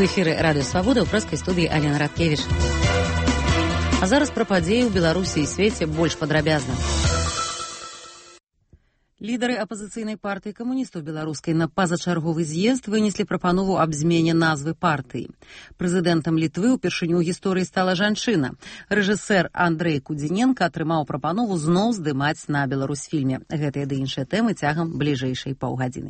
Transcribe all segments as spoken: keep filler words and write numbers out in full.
эфіры Радыё Свабода, ў прэскай студыі Алена Радкевіч. А зараз пра падзеі ў Беларусі і свеце больш падрабязна. Лідары апазіцыйнай партыі камуністаў беларускай на пазачарговы з'езд вынеслі прапанову аб змене назвы партыі. Прэзідэнтам Літвы ўпершыню ў гісторыі стала жанчына. Рэжысэр Андрэй Кудзіненка атрымаў прапанову зноў здымаць на Беларусьфільме. Гэтыя ды іншыя тэмы цягам бліжэйшай паўгадзіны.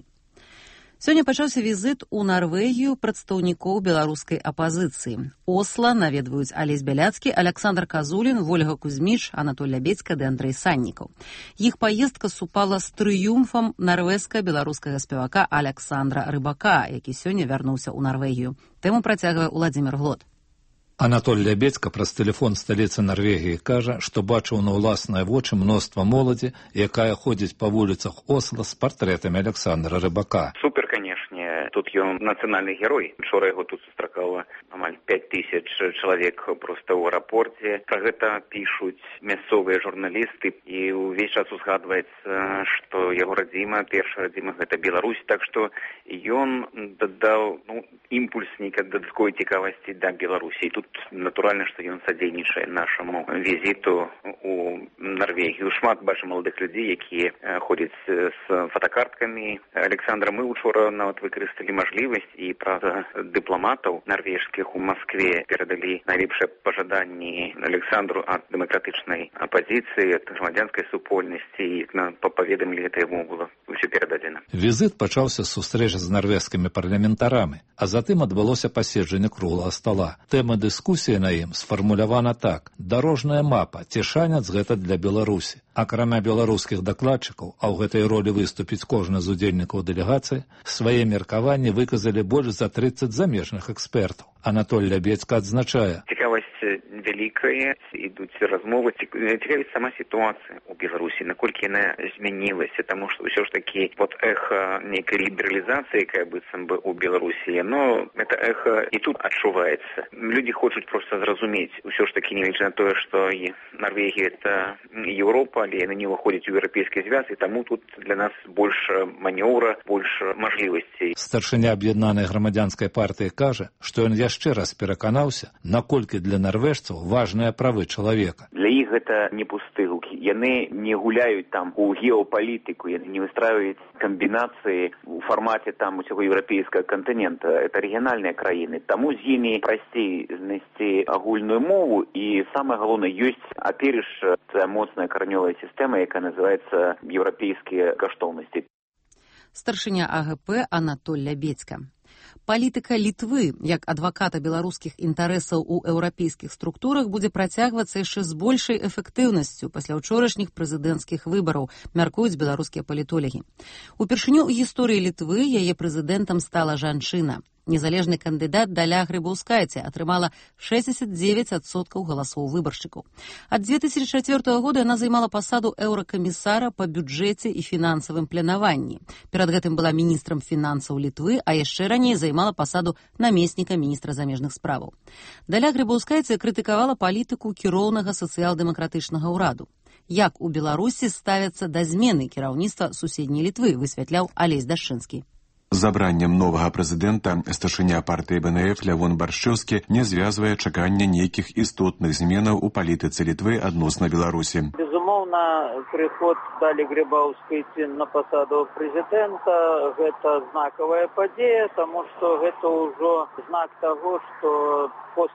Сёння пачаўся візіт у Нарвегію прадстаўнікоў беларускай апазіцыі. Осла наведваюць Алесь Бяляцкі, Аляксандр Казулін, Вольга Кузьміч, Анатоль Лябедзька ды Андрэй Саннікаў. Іх паездка супала з трыумфам нарвежска-беларускага спевака Аляксандра Рыбака, які сёння вярнуўся ў Нарвегію. Тэму працягвае Уладзімір Глот. Анатоль Лябедзька праз тэлефон сталіцы Нарвегіі кажа, што бачыў на ўласныя вочы мноства моладзі, якая ходзіць па вуліцах Осла з партрэтамі Аляксандра Рыбака. Супер, канешне, тут ён нацыянальны герой. Учора яго тут сустракала амаль пяць тысяч чалавек проста ў аэрапорце. Пра гэта пішуць мясцовыя журналісты, і ўвесь час узгадваецца, што яго радзіма, першая радзіма гэта Беларусь, так што ён дадаў ну, імпульс нейкай дадатковай цікавасці да Беларусі. Тут натуральна, што ён садзейнічае нашаму візіту у Нарвегію. Шмат бачым маладых людзей, якія ходзяць з фотакарткамі Александра. Мы учора нават выкарысталі мажлівасць і праз дыпламатаў нарвежскіх у Маскве перадалі найлепшыя пажаданні Александру ад дэмакратычнай апазіцыі, ад грамадзянскай супольнасці, і паведамілі гэта яму было ўсё перададзена. Візіт пачаўся з сустрэчы з нарвежскімі парламентарамі, а затым адбылося паседжанне круглага стала. Тэма дыскусіі на ім сфармулявана так: дарожная мапа, ці шанец гэта для Беларусі. Акрамя беларускіх дакладчыкаў, а ў гэтай ролі выступіць кожны з удзельнікаў дэлегацыі, свае меркаванні выказалі больш за трыццаць замежных экспертаў. Анатоль Лябедзька адзначае: цікавасць вялікая, ідуць размовы, цікавіць сама сітуацыя ў Беларусі, наколькі яна змянілася, таму што ўсё ж такі вот эха нейкай лібералізацыі, якая быццам бы ў Беларусі, но гэта эха і тут адчуваецца. Людзі хочуць проста зразумець, усё ж такі, нягледзячы на тое, што Нарвегія это Еўропа, але яны не ўваходзяць у еўрапейскі звяз, і таму тут для нас больш манеўра, больш мажлівасцей. Старшыня аб'яднанай грамадзянскай партыі кажа, што ён яшчэ раз пераканаўся, наколькі для нарвежцаў важныя правы чалавека. Для іх гэта не пусты гукі. Яны не гуляюць там у геапалітыку, яны не выстраююць камбінацыі у фармаце там усяго еўрапейскага кантынента. Это рэгіянальныя краіны. Таму з імі прасцей знайсці агульную мову, і самае галоўнае, ёсць аперыш моцная каранёвая сістэма, якая называецца еўрапейскія каштоўнасці. Старшыня АГП Анатоль Лябедзька. Палітыка Літвы, як адваката беларускіх інтарэсаў у еўрапейскіх структурах, будзе працягвацца яшчэ з большай эфектыўнасцю пасля ўчорашніх прэзідэнцкіх выбараў, мяркуюць беларускія палітолагі. Упершыню ў гісторыі Літвы яе прэзідэнтам стала жанчына. Незалежны кандыдат Даля Грыбаўскайце атрымала шэсцьдзесят дзевяць адсоткаў галасоў выбаршчыкаў. Ад дзве тысячы чацвёртага года яна займала пасаду еўракамісара па бюджэце і фінансавым планаванні. Перад гэтым была міністрам фінансаў Літвы, а яшчэ раней займала пасаду намесніка міністра замежных справаў. Даля Грыбаўскайце крытыкавала палітыку кіроўнага сацыял-дэмакратычнага ўраду. Як у Беларусі ставяцца да змены кіраўніцтва суседняй Літвы, высвятляў Алесь Дашчынскі. З абраннем новага прэзідэнта старшыня партыі БНФ Лявон Баршчэўскі не звязвае чакання нейкіх істотных зменаў у палітыцы Літвы адносна Беларусі. Безумоўна, прыход Далі Грыбаўскайцы на пасаду прэзідэнта – гэта знакавая падзея, таму што гэта ўжо знак таго, што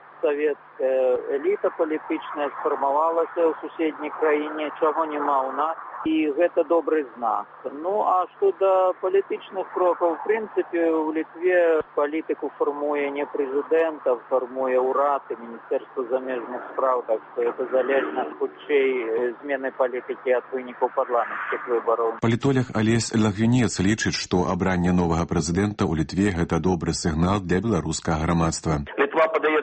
постсавецкая эліта палітычная сфармавалася ў суседняй краіне, чаго няма ў нас. І гэта добры знак. Ну, а што да палітычных крокаў, в прынцыпе, у Літве палітыку фармуе не прэзідэнт, а фармуе ўрад і Міністэрства замежных спраў, так што гэта залежна хутчэй змены палітыкі ад вынікаў парламенцкіх выбараў. Палітолог Алесь Лагвінец лічыць, што абранне новага прэзідэнта ў Літве гэта добры сігнал для беларускага грамадства. Літва падаецца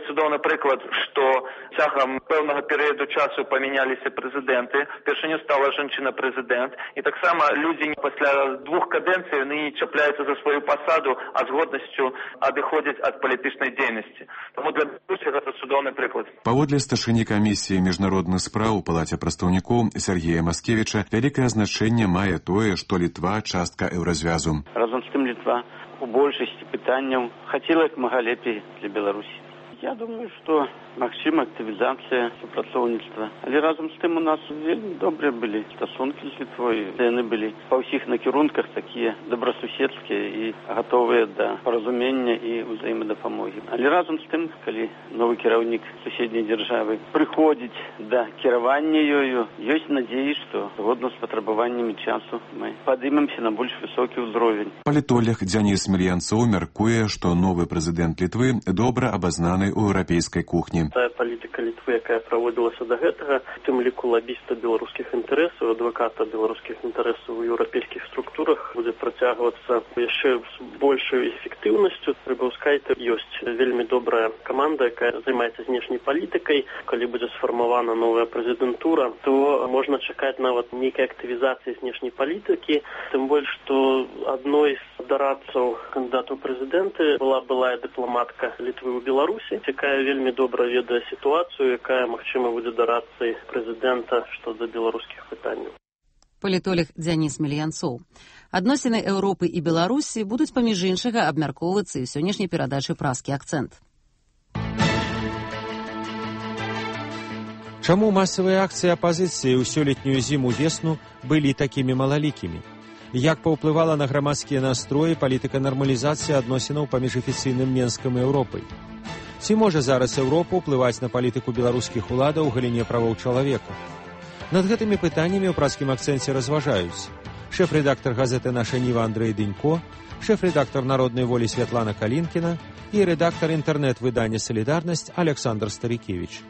цудоўны прыклад, што цягам пэўнага перыяду часу памяняліся прэзідэнты, першыню стала жанчына-прэзідэнт, і таксама людзі пасля двух кадэнцый яны чапляюцца за сваю пасаду, а з годнасцю адыходзяць ад палітычнай дзейнасці. Таму для Беларусі гэта цудоўны прыклад. Паводле старшыні камісіі міжнародных спраў у Палаце прадстаўнікоў Сергея Маскевіча вялікае значэнне мае тое, што Літва частка еўразвязу. Разом з тым Літва у большасці пытанняў хацела як мага лепей для Беларусі. Я думаю, што магчыма актывізацыя супрацоўніцтва. Але разам з тым у нас вельмі добрыя былі стасункі з Літвой. Яны былі па ўсіх накірунках такія добрасуседскія і гатовыя да паразумення і ўзаемадапамогі. Але разам з тым, калі новы кіраўнік суседняй дзяржавы прыходзіць да кіравання ёю, ёсць надзеі, што згодна з патрабаваннямі часу мы падымемся на больш высокі ўзровень. Палітолог Дзяніс Мельянцоў мяркуе, што новы прэзідэнт Літвы добра абазнаны у еўрапейскай кухні. Тая палітыка Літвы, якая праводзілася да гэтага, у тым ліку лабіста беларускіх інтарэсаў, адваката беларускіх інтарэсаў у еўрапейскіх структурах, будзе працягвацца яшчэ з большай эфектыўнасцю. Рыбаўскайте ёсць вельмі добрая каманда, якая займаецца знешняй палітыкай. Калі будзе сфармавана новая прэзідэнтура, то можна чакаць нават нейкай актывізацыі знешняй палітыкі, тым больш, што адной з дарадцаў кандыдату ў прэзідэнты была былая дыпламатка Літвы ў Беларусі, якая вельмі добра ведае сітуацыю, якая, магчыма, будзе дарадцай прэзідэнта што да беларускіх пытанняў. Палітолог Дзяніс Мельянцоў. Адносіны Еўропы і Беларусі будуць паміж іншага абмяркоўвацца і ў сённяшняй перадачы «Празкі акцэнт». Чаму масавыя акцыі апазіцыі ў сёлетнюю зіму-весну былі такімі малалікімі? Як паўплывала на грамадскія настроі палітыка нармалізацыі адносінаў паміж афіцыйным Менскам і Еўропай? Ці можа зараз Еўропа ўплываць на палітыку беларускіх уладаў у галіне правоў чалавека? Над гэтымі пытаннямі ў празкім акцэнце разважаюць шэф-рэдактар газеты «Наша Ніва» Андрэй Дынько, шэф-рэдактар «Народнай волі» Святлана Калінкіна і рэдактар інтэрнэт-выдання «Салідарнасць» Александр Старікевіч.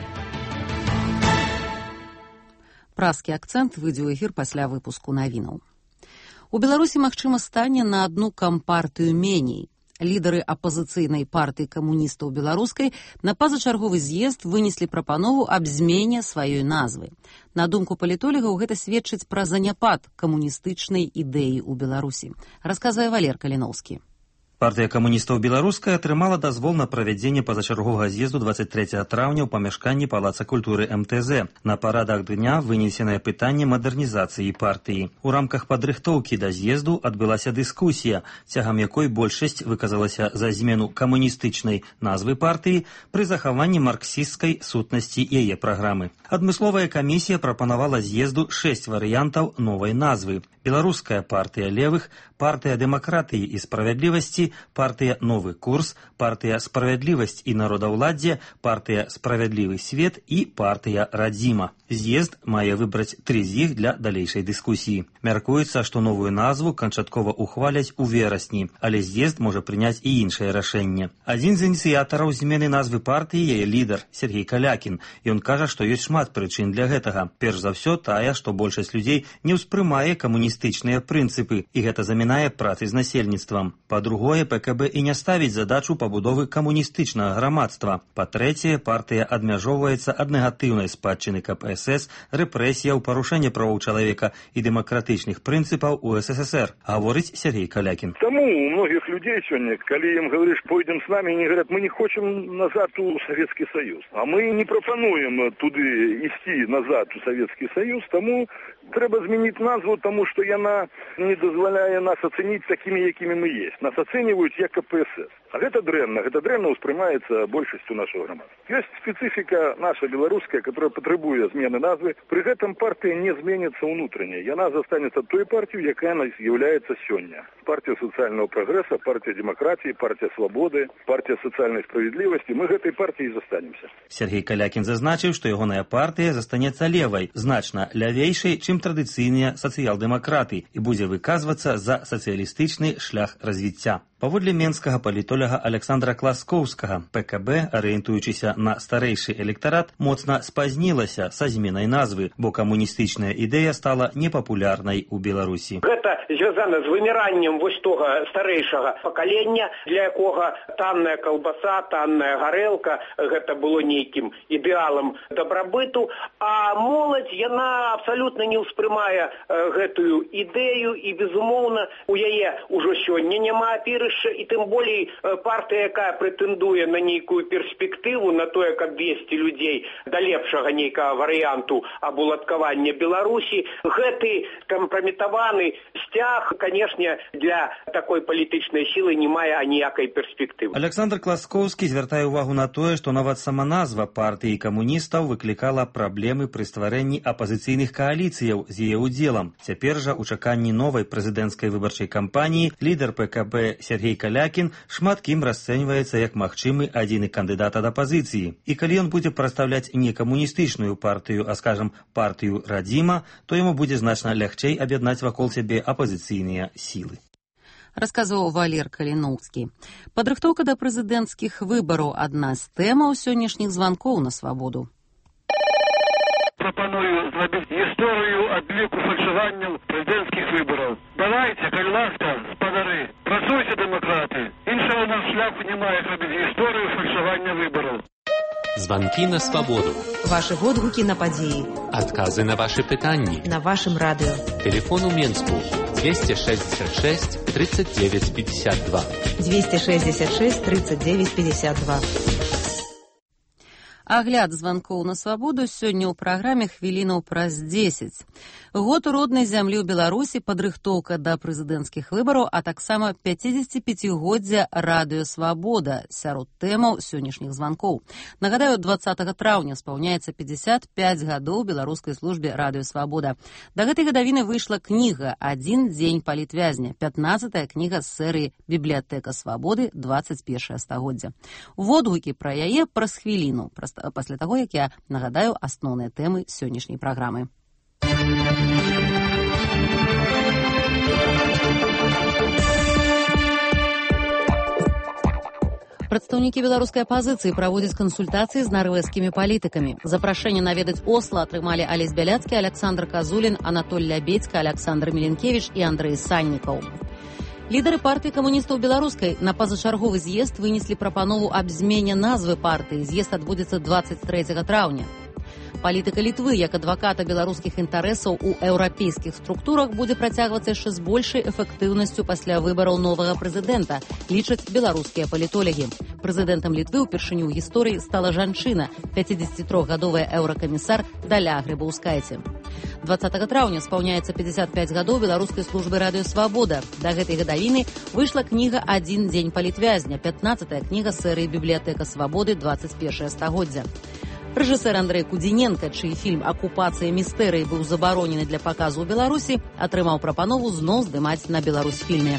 Празкі акцэнт выйдзе ў эфір пасля выпуску навінаў. У Беларусі, магчыма, стане на адну кампартыю меней. Лідары апазіцыйнай партыі камуністаў беларускай на пазачарговы з'езд вынеслі прапанову аб змене сваёй назвы. На думку палітолагаў, гэта сведчыць пра заняпад камуністычнай ідэі ў Беларусі. Расказвае Валер Каліноўскі. Партыя камуністаў беларуская атрымала дазвол на правядзенне пазачарговага з'езду дваццаць трэцяга траўня ў памяшканні Палаца культуры эм тэ зэ. На парадак дня вынесенае пытанне мадэрнізацыі партыі. У рамках падрыхтоўкі да з'езду адбылася дыскусія, цягам якой большасць выказалася за змену камуністычнай назвы партыі пры захаванні марксісцкай сутнасці яе праграмы. Адмысловая камісія прапанавала з'езду шэсць варыянтаў новай назвы. Беларуская партыя левых, партыя дэмакратыі і справядлівасці, партыя новы курс, партыя справядлівасць і народаўладдзе, партыя справядлівы свет і партыя радзіма. З'езд мае выбраць тры з іх для далейшай дыскусіі. Мяркуецца, што новую назву канчаткова ухваляць у верасні, але з'езд можа прыняць і іншае рашэнне. Адзін з ініцыятараў змены назвы партыі яе лідар Сергей Калякін. Ён кажа, што ёсць шмат прычын для гэтага. Перш за ўсё тая, што большасць людзей не ўспрымае камуністычныя прынцыпы, і гэта замінае працы з насельніцтвам. Па-другое, пэ ка бэ і не ставіць задачу пабудовы камуністычнага грамадства. Па-трэцяе, партыя адмяжоўваецца ад негатыўнай спадчыны ка пэ эс эс, рэпрэсіяў, парушэння правоў чалавека і дэмакратычных прынцыпаў у эс эс эс эр, гаворыць Сергей Калякін. Таму у многіх людзей сёння, калі ім говориш, пойдем с нами, они говорят, мы не хочем назад у Советский Союз. А мы не пропонуем туды ісці назад у Советский Союз, таму трэба змяніць назву, таму што яна не дазваляе нас ацэніць такімі, якімі мы есть. Нас ацэньваюць як ка пэ эс эс. А гэта дрэнна, гэта дрэнна ўспрымаецца большасцю нашого грамадства. Ёсць спецыфіка наша беларуская, которая патрабуе змены назвы. Пры гэтым партыя не зменіцца ўнутрання. Яна застанецца той партыю, якая она з'яўляецца сёння. Партия социального прогресса, партия демократии, партия свободы, партия социальной справедливости. Мы гэтай партией застанемся. Сергей Калякін зазначыў, што ягоная партыя застанецца левай, значна лявейшай, чым традыцыйныя сацыял-дэмакраты і будзе выказвацца за сацыялістычны шлях развіцця. Паводле менскага палітолога місцевага Александра Класкоўскага. ПКБ, арыентуючыся на старэйшы электарат, моцна спазнілася са зменай назвы, бо камуністычная ідэя стала непапулярнай у Беларусі. Гэта звязана з выміраннем вось тога старэйшага пакалення, для якога танная каўбаса, танная гарэлка, гэта было нейкім ідэалам дабрабыту, а моладзь, яна абсалютна не ўспрымае гэтую ідэю, і, безумоўна, у яе ўжо сёння няма апірышча, і тым болей партыя, якая прэтэндуе на нейкую перспектыву, на тое, каб весці людзей да лепшага нейкага варыянту абуладкавання Беларусі, гэты кампраметаваны сцяг, канешне, для такой палітычнай сілы не мае аніякай перспектывы. Александр Класкоўскі звяртае ўвагу на тое, што нават сама назва партыі камуністаў выклікала праблемы пры стварэнні апазіцыйных кааліцыяў з яе удзелам. Цяпер жа, у чаканні новай прэзідэнцкай выбарчай кампаніі, лідар ПКБ Сергей Калякін шмат кім расцэньваецца як магчымы адзіны кандыдат ад апазіцыі. І калі ён будзе прадстаўляць не камуністычную партыю, а, скажам, партыю Радзіма, то яму будзе значна лягчэй аб'яднаць вакол сябе апазіцыйныя сілы. Расказваў Валер Каліноўскі. Падрыхтоўка да прэзідэнцкіх выбараў – адна з тэмаў сённяшніх званкоў на свабоду. Прапаную зрабіць гісторыю адліку фальшаванняў прэзідэнцкіх выбараў. Давайце, калі ласка, спадары, працуйце, дэмакраты. Іншага нам шляху немає зрабіць гісторыю фальшавання выбараў. Званкі на свабоду. Вашы водгукі на падзеі. Адказы на вашы пытанні. На вашым радыё. Телефон у Менску двести шестьдесят шесть тридцать девять пятьдесят два. двести шестьдесят шесть тридцать девять пятьдесят два. Агляд званкоў на свабоду сёння ў праграме хвілінаў праз дзесяць. Год роднай зямлі ў Беларусі, падрыхтоўка да прэзідэнцкіх выбараў, а таксама пяцідзесяціпяцігоддзя радыё «Свабода» сярод тэмаў сённяшніх званкоў. Нагадаю, дваццатага траўня спаўняецца пятьдесят пять гадоў беларускай службе радыё «Свабода». Да гэтай гадавіны выйшла кніга «Адзін дзень палітвязня», пятнаццатая кніга з серыі «Бібліятэка свабоды. двадцать першае стагоддзя». Водгукі пра яе праз хвіліну, пасля таго, як я нагадаю асноўныя тэмы сённяшняй праграмы. Прадстаўнікі беларускай апазіцыі праводзяць кансультацыі з нарвежскімі палітыкамі. Запрашэнне наведаць Осла атрымалі Алесь Бяляцкі, Александр Казулін, Анатоль Лябедзька, Александр Міленкевіч і Андрэй Саннікаў. Лідары партыі камуністаў беларускай на пазачарговы з'езд вынеслі прапанову аб змене назвы партыі. З'езд адбудзецца двадцать трэцяга траўня. Палітыка Літвы як адваката беларускіх інтарэсаў у еўрапейскіх структурах будзе працягвацца яшчэ з большай эфектыўнасцю пасля выбараў новага прэзідэнта, лічаць беларускія палітолагі. Прэзідэнтам Літвы ўпершыню ў гісторыі стала жанчына, пяцідзесяцітрохгадовая еўракамісар Даля Грыбаўскайце. двадцатага траўня спаўняецца пятьдесят пять гадоў беларускай службы радыё «Свабода». Да гэтай гадавіны выйшла кніга «Адзін дзень палітвязня», пятнаццатая кніга серыі «Бібліятэка свабоды. двадцать першае стагоддзя». Рэжысэр Андрэй Кудзіненка, чый фільм «Акупацыя містэрыі» быў забаронены для паказу ў Беларусі, атрымаў прапанову зноў здымаць на Беларусьфільме.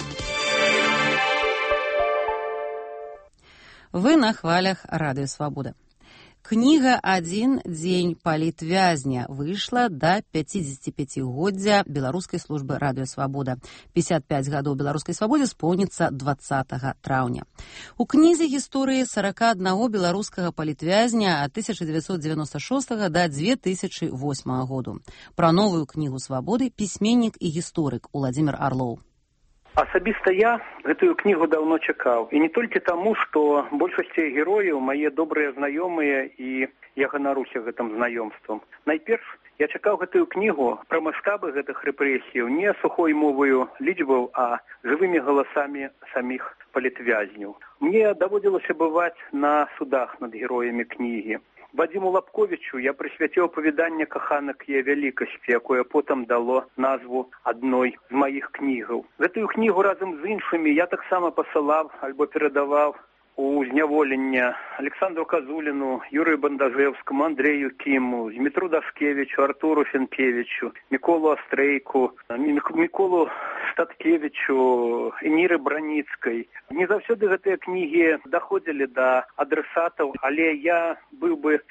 Вы на хвалях радыё «Свабода». Кніга «Адзін дзень палітвязня» выйшла да пяцідзесяціпяцігоддзя беларускай службы радыё «Свабода». пятьдесят пять гадоў беларускай свабодзе споўніцца двадцатага траўня. У кнізе гісторыі сорока аднаго беларускага палітвязня ад тысяча дзевяцьсот дзевяноста шостага да две тысячы восьмага году. Пра новую кнігу свабоды пісьменнік і гісторык Уладзімір Арлоў. Асабіста я гэтую кнігу даўно чакаў. І не толькі таму, што большасці герояў мае добрыя знаёмыя, і я ганаруся гэтым знаёмствам. Найперш, я чакаў гэтую кнігу пра маштабы гэтых рэпрэсіяў не сухой моваю лічбаў, а жывымі галасамі саміх палітвязняў. Мне даводзілася бываць на судах над героямі кнігі. Вадзіму Лапковічу я прысвяціў апавяданне «Каханак яе вялікасці», якое потым дало назву адной з маіх кнігаў. Гэтую кнігу разам з іншымі я таксама пасылаў альбо перадаваў у зняволенне Александру Казуліну, Юрыю Бандажэўскаму, Андрэю Кіму, Змітру Дашкевічу, Артуру Фенкевічу, Міколу Астрейку, Міколу Статкевічу, Эніры Браніцкай. Не заўсёды гэтыя кнігі даходзілі да адресатаў, але я быў бы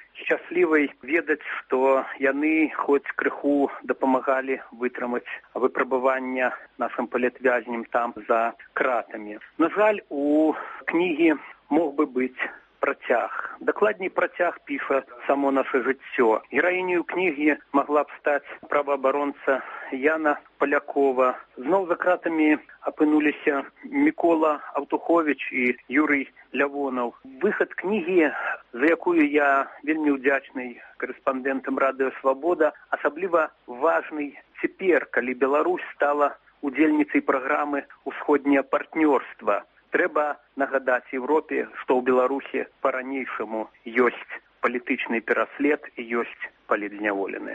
шчаслівай ведаць, што яны хоць крыху дапамагалі вытрымаць выпрабавання нашым палітвязням там за кратамі. На жаль, у кнігі мог бы быць працяг. Дакладней, працяг піша само наше жыццё. Гераіню кнігі магла б стаць праваабаронца Яна Палякова. Зноў за кратамі апынуліся Мікола Аўтуховіч і Юрый Лявонаў. Выхад кнігі, за якую я вельмі ўдзячны корэспандэнтам Радыё Свабода, асабліва важны цяпер, калі Беларусь стала удзельніцай праграмы «Усходняе партнёрства». Трэба нагадаць Европе, што ў Беларусі па-ранейшаму ёсць палітычны пераслед і ёсць палітзняволеныя.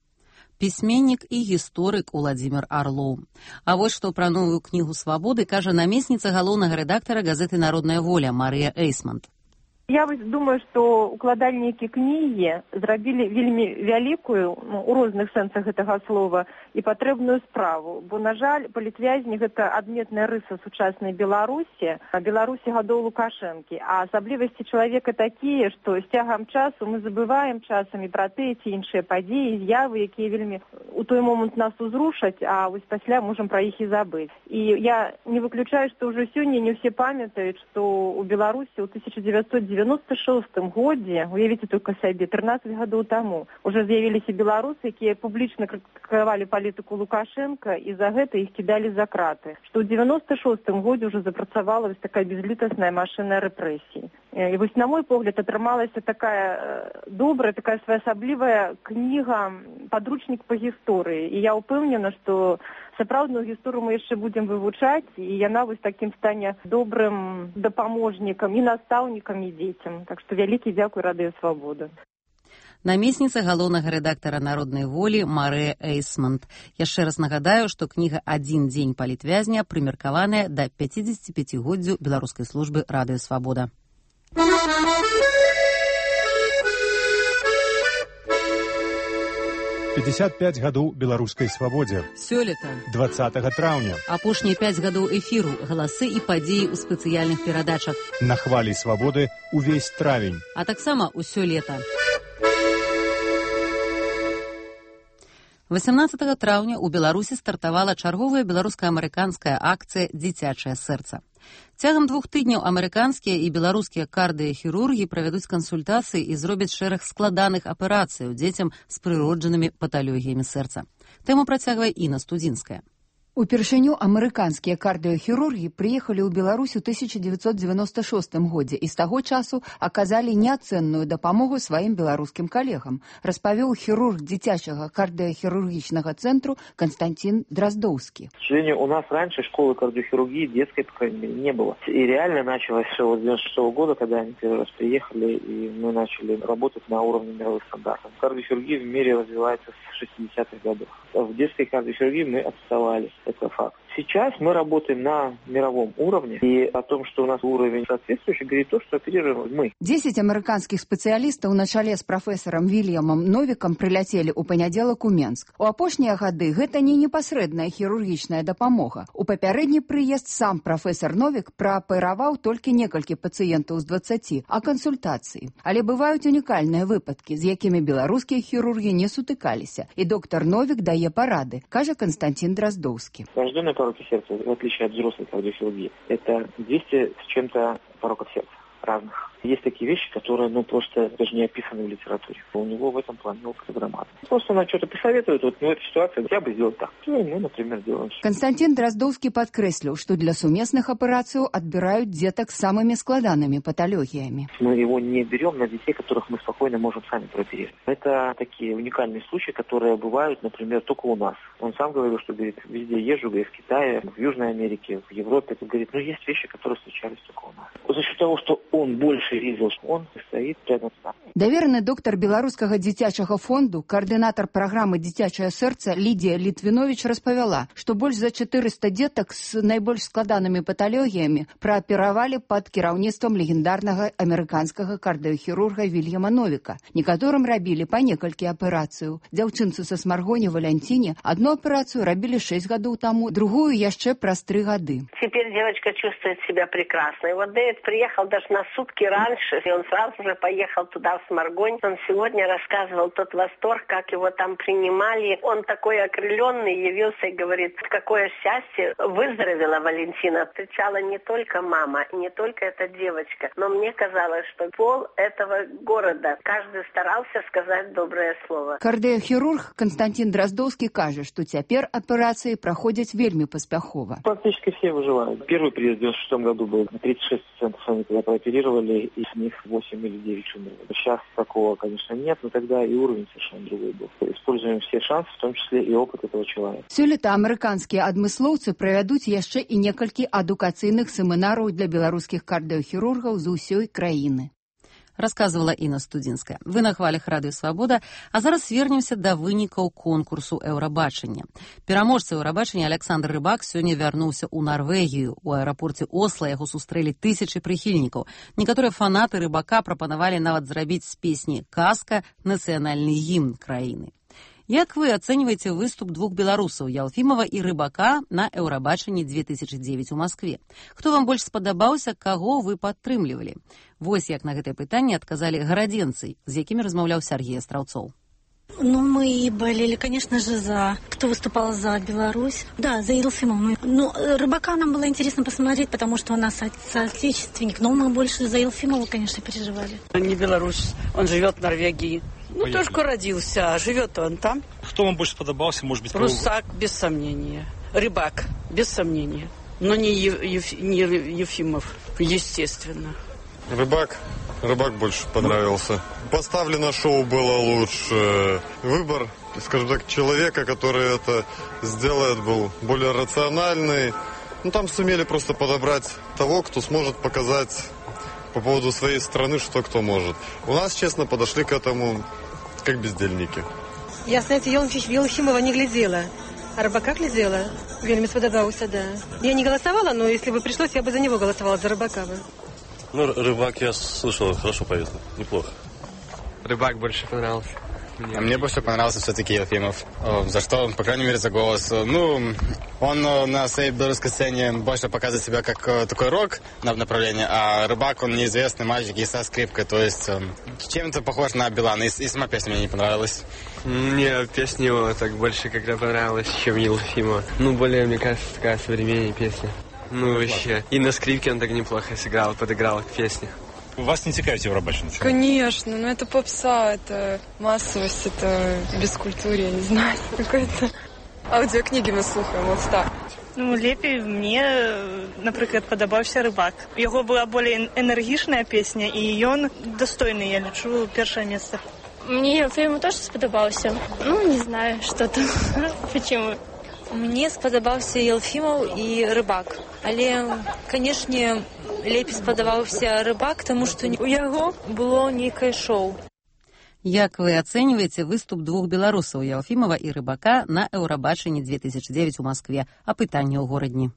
Пісьменнік і гісторык Уладзімір Арлоў. А вось што пра новую кнігу «Свабоды» кажа намесніца галоўнага рэдактара газеты «Народная воля» Марыя Эйсмонт. Я вось думаю, што укладальнікі кнігі зрабілі вельмі вялікую, ну, у розных сэнсах гэтага слова, і патрэбную справу. Бо, на жаль, палітвязні – гэта адметная рыса сучаснай Беларусі, Беларусі гадоў Лукашэнкі. А асаблівасці чалавека такія, што з цягам часу мы забываем часамі пра тыя ці іншыя падзеі, з'явы, якія вельмі у той момант нас узрушаць, а вось пасля можам пра іх і забыць. І я не выключаю, што ўжо сёння не ўсе памятаюць, што ў Беларусі ў тысяча дзевяцьсот девяносто шостым годзе, уявіце толькі сабе, трынаццаць гадоў таму, уже з'явіліся беларусы, якія публічна крытыкавалі палітыку Лукашенка, і за гэта іх кідалі за краты. Што ў девяносто шостым годзе уже запрацавала вось такая безлітасная машына рэпрэсій. І вось, на мой погляд, атрымалася такая добрая, такая своеасаблівая кніга, падручнік па гісторыі. І я ўпэўнена, што сапраўдную гісторыю мы яшчэ будзем вывучаць, і яна вось такім стане добрым дапаможнікам і настаўнікам, і дзецям. Так што вялікі дзякуй Радыё Свабода. Намесніца галоўнага рэдактара «Народнай волі» Марыя Эйсмонт. Яшчэ раз нагадаю, што кніга «Адзін дзень палітвязня» прымеркаваная да пяцідзесяціпяцігоддзю беларускай службы Радыё Свабода. пятьдесят пять гадоў беларускай свабодзе. Сёлета. двадцатага траўня. Апошнія пяць гадоў эфіру, галасы і падзеі ў спецыяльных перадачах. На хвалі свабоды увесь травень. А таксама ўсё лета. восемнадцатага траўня ў Беларусі стартавала чарговая беларуска-амерыканская акцыя «Дзіцячае сэрца». Цягам двух тыдняў амерыканскія і беларускія кардыяхірургі правядуць кансультацыі і зробяць шэраг складаных аперацыяў дзецям з прыроджанымі паталогіямі сэрца. Тэму працягвае Інна Студзінская. Упершыню амерыканскія кардыяхірургі прыехалі ў Беларусь у тысяча дзевяцьсот девяносто шостым годзе і з таго часу аказалі неацэнную дапамогу сваім беларускім калегам, распавёў хірург дзіцячага кардыяхірургічнага цэнтру Константин Дроздовский. К сожалению, у нас раньше школы кардиохирургии детской, по крайней мере, не было. И реально началось все с девяносто шестого года, когда они первый раз приехали, и мы начали работать на уровне мировых стандартов. Кардиохирургия в мире развивается с шестидесятых годов. В детской кардиохирургии мы отставали. Это факт. Сейчас мы работаем на мировом уровне, и о том, что у нас уровень соответствующий, говорит то, что оперируем мы. Десять амерыканскіх спецыялістаў на чале з прафесарам Вільямам Новікам прыляцелі ў панядзелак у Менск. У апошнія гады гэта не непасрэдная хірургічная дапамога. У папярэдні прыезд сам прафесар Новік праапераваў толькі некалькі пацыентаў з дваццаці, а кансультацыі. Але бываюць унікальныя выпадкі, з якімі беларускія хірургі не сутыкаліся, і доктор Новік дае парады, кажа Константин Дроздовский. Рожденная пороки сердца, в отличие от взрослой кардиохирургии, это двести с чем-то пороков сердца разных. Есть такие вещи, которые, ну, просто даже не описаны в литературе. У него в этом плане опыт громадный. Просто она что-то посоветует, вот, ну, в этой ситуации я бы сделал так. Ну, и мы, например, делаем. Константин Дроздовский подкрэсліў, што для сумесных аперацыяў адбіраюць дзетак з самымі складанымі паталогіямі. Мы его не берем на детей, которых мы спокойно можем сами прооперировать. Это такие уникальные случаи, которые бывают, например, только у нас. Он сам говорил, что, говорит, везде езжу, говорит, в Китае, в Южной Америке, в Европе. Он говорит, ну, есть вещи, которые случались только у нас. За счет того, что он больше видел, он стоит рядом с нами. Давераны доктар беларускага дзіцячага фонду, координатор программы «Дзіцячае сэрца» Лідія Літвіновіч распавяла, што больш за чатырыста дзетак з найбольш складанымі паталогіямі прааперавалі пад кіраўніцтвам легендарнага амерыканскага кардыохірурга Вільяма Новіка. Некаторым рабілі па некалькі аперацыяў. Дзяўчынцы са Смаргоне Валянціне одну аперацыю рабілі шэсць гадоў таму, другую яшчэ праз тры гады. Теперь девочка чувствует себя прекрасно. И вот Дэвид приехал даже на сутки раньше раньше, и он сразу же поехал туда, в Сморгонь. Он сегодня рассказывал тот восторг, как его там принимали. Он такой окрыленный явился и говорит, какое счастье, выздоровела Валентина. Встречала не только мама, не только эта девочка, но мне казалось, что пол этого города, каждый старался сказать доброе слово. Кардыохірург Константин Дроздовский кажа, што цяпер аперацыі праходзяць вельмі паспяхова. Практически все выживают. Первый приезд в девяносто шестом году был тридцать шесть пациентов, они тогда прооперировали, из них восемь или девять умерли. Сейчас такого, конечно, нет, но тогда и уровень совершенно другой был. Используем все шансы, в том числе и опыт этого человека. Сёлета амерыканскія адмыслоўцы правядуць яшчэ і некалькі адукацыйных семінараў для беларускіх кардыохірургаў з усёй краіны. Рассказывала Інна Студзінская. Вы на хвалях Радыё Свабода, а зараз вернемся да вынікаў конкурсу Еўрабачання. Пераможца Еўрабачання Александр Рыбак сёння вярнуўся ў Нарвегію. У аэрапорце Осла яго сустрэлі тысячы прыхільнікаў. Некаторыя фанаты Рыбака прапанавалі нават зрабіць з песні «Казка» нацыянальны гімн краіны. Як вы ацэньваеце выступ двух беларусаў Ялфімова і Рыбака на Еўрабачанні две тысячи девять у Маскве? Хто вам больш спадабаўся, каго вы падтрымлівалі? Вось як на гэтае пытанне адказалі гарадзенцы, з якімі размаўляў Сергей Астраўцоў. Ну, мы болели, конечно же, за... Кто выступал за Беларусь? Да, за Елфимова. Ну, Рыбака нам было интересно посмотреть, потому что он нас соотечественник. Но мы больше за Елфимова, конечно, переживали. Он не белорус, он живет в Норвегии. Ну, Понятно. Только родился, а живет он там. Кто вам больше подобался, может быть? Русак, кого... без сомнения. Рыбак, без сомнения. Но не, Ев... не Ефимов, естественно. Рыбак. Рыбак больше понравился. Поставлено шоу было лучше. Выбор, скажем так, человека, который это сделает, был более рациональный. Ну, там сумели просто подобрать того, кто сможет показать по поводу своей страны, что кто может. У нас, честно, подошли к этому как бездельники. Я, знаете, Елфимова не глядела, а Рыбака глядела. Вельми сподобался, да. Я не голосовала, но если бы пришлось, я бы за него голосовала, за Рыбака бы. Ну, Рыбак, я слышал, хорошо поет, неплохо. Рыбак больше понравился. Мне, а мне больше понравился все-таки Елфимов. За что, по крайней мере, за голос. Ну, он на своей белорусской сцене больше показывает себя как такой рок на направлении, а Рыбак, он неизвестный мальчик и со скрипкой, то есть чем-то похож на Билана, и, и сама песня мне не понравилась. Мне песня его так больше когда понравилась, чем Елфимова. Ну, более, мне кажется, такая современная песня. Ну, вообще. И на скрипке он так неплохо сыграл, подыграл к песне. Вас не цікавить Евробачення? Конечно, но это попса, это массовость, это бескультурье, не знаю, какое-то. Аудиокниги мы слухаем, вот так. Ну, лепей мне, наприклад, подобався Рыбак. Його була більш енергічна пісня, і він достойний, я лічу, перше місце. Мне фильм тоже сподобался. Ну, не знаю, что там, почему. Мне сподобаўся Елфімаў і Рыбак. Але, канешне, лепей спадабаўся Рыбак, таму што у яго было нейкае шоу. Як вы ацэньваеце выступ двух беларусаў Елфімова і Рыбака на Еўрабачанні две тысячи девять у Маскве? Апытанне ў горадні.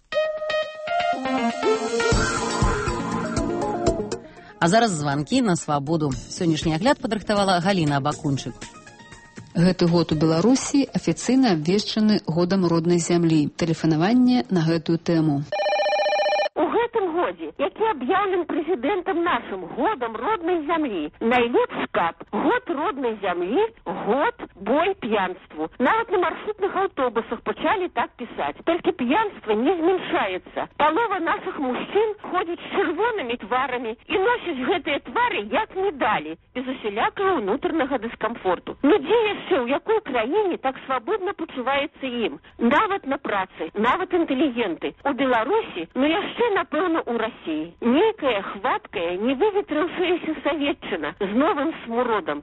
А зараз званкі на свабоду. Сённяшні агляд падрыхтавала Галіна Абакунчык. Гэты год у Беларусі афіцыйна абвешчаны годам роднай зямлі. Тэлефанаванне на гэтую тэму. У гэтым годзе, які аб'яўлен прэзідэнтам нашым годам роднай зямлі, найлепшы кап год роднай зямлі, год бой п'янству. Нават на маршрутных аўтобусах пачалі так пісаць. Толькі п'янства не змяншаецца. Палова нашых мужчын ходзіць з чырвонымі тварамі і носяць гэтыя твары як медалі, без усялякага ўнутранага дыскамфорту. Ну дзе яшчэ, ў якой краіне так свабодна пачуваецца ім? Нават на працы, нават інтэлігенты. У Беларусі, ну яшчэ напэўна, у Расіі. Нейкая хваткая, не выветрыўшаяся саветчына з новым смуродам.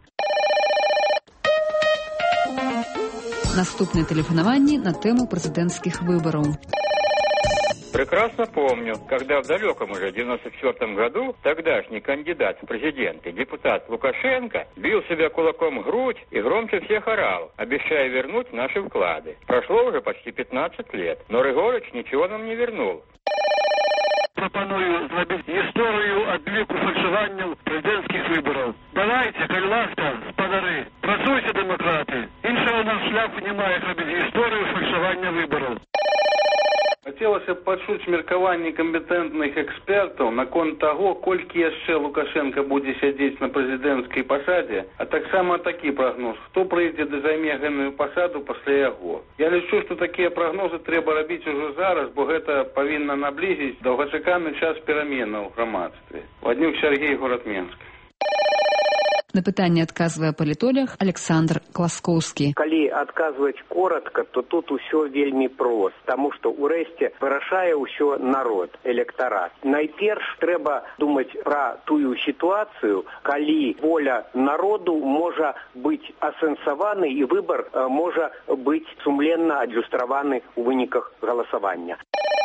Наступное тэлефанаванне на тему прэзідэнцкіх выбораў. Прекрасно помню, когда в далеком уже девяносто четвёртом году тогдашний кандидат в президенты, депутат Лукашенко, бил себя кулаком в грудь и громче всех орал, обещая вернуть наши вклады. Прошло уже почти пятнадцать лет, но Рыгорыч ничего нам не вернул. Пропоную зробити історію адліку фальшуванню президентських виборів. Давайте, коль ласка, спадари, працюйте, демократи. Іншого нам шляху немає, робити історію фальшування виборів. Хацелася б пачуць меркаванні кампетэнтных экспертаў наконт таго, колькі яшчэ Лукашенко будзе сядзець на прэзідэнцкай пасадзе, а таксама такі прагноз, хто прыйдзе ды займе гэтую пасаду пасля яго. Я лічу, што такія прагнозы трэба рабіць ужо зараз, бо гэта павінна наблізіць доўгачаканы час пераменаў у грамадстве. Ваднюк Сергей, горад Менск. На пытанне адказвае палітолог Александр Класкоўскі. Калі адказваць коротка, то тут усё вельмі прост, таму што ўрэшце вырашае ўсё народ, электарат. Найперш трэба думаць пра тую сітуацыю, калі воля народу можа быць асэнсаваны і выбар можа быць сумленна адлюстраваны ў выніках галасавання.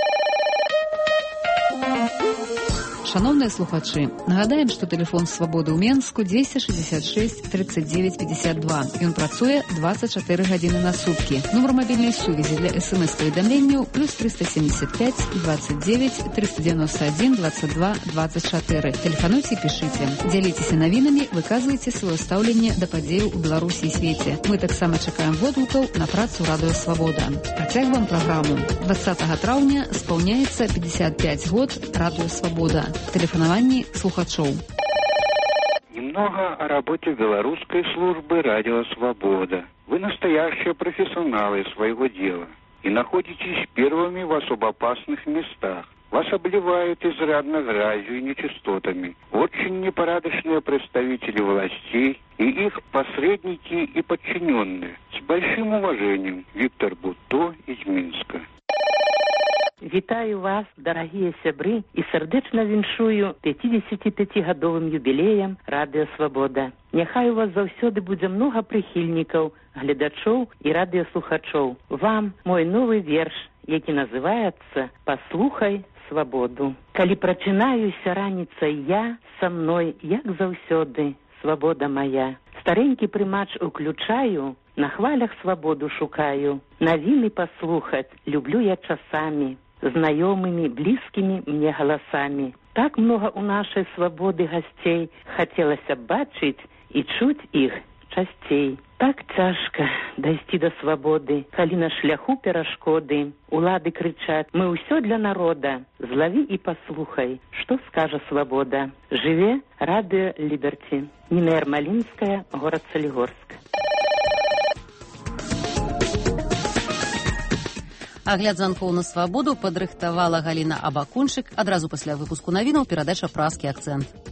Шановныя слухачы, нагадаем, што тэлефон Свабоды ў Менску дзесяць шэсцьдзесят шэсць тридцать девять пятьдесят два. Ён працуе двадцать чатыры гадзіны на суткі. Нумар мабільнай сувязі для эс-эм-эс-паведамленняў плюс триста семьдесят пять двадцать девять триста девяносто один двадцать два двадцать четыре. Тэлефануйце і пішыце. Дзяліцеся навінамі, выказвайце сваё стаўленне да падзеяў у Беларусі і свеце. Мы таксама чакаем водгукаў на працу Радыё Свабода. Працягваем праграму. двадцатага траўня спаўняецца пятьдесят пять год Радыё Свабода. Телефоновании слухачоў. Немного о работе белорусской службы «Радио Свобода». Вы настоящие профессионалы своего дела и находитесь первыми в особо опасных местах. Вас обливают изрядно грязью и нечистотами. Очень непорядочные представители властей и их посредники и подчиненные. С большим уважением, Виктор Бутто из Минска. Вітаю вас, дарагія сябры, і сардэчна віншую пяцідзесяціпяцігадовым юбілеем Радыё Свабода. Няхай у вас заўсёды будзе многа прыхільнікаў, гледачоў і радыёслухачоў. Вам мой новы верш, які называецца «Паслухай свабоду». Калі прачынаюся раніцай я, са мной, як заўсёды, свабода моя. Старенькі прымач уключаю, на хвалях свабоду шукаю. Навіны паслухаць люблю я часамі, знаёмымі, блізкімі мне галасамі. Так много у нашай свабоды гасцей, хацелася б бачыць і чуць іх часцей. Так цяжка дайсці да свабоды, калі на шляху перашкоды. Улады крычаць, мы ўсё для народа. Злаві і паслухай, што скажа свабода. Жыве Радыё Ліберці. Ніна Ярмалінская, горад Салігорск. Агляд званкоў на свабоду падрыхтавала Галіна Абакунчык. Адразу пасля выпуску навінаў перадача «Празкі акцэнт».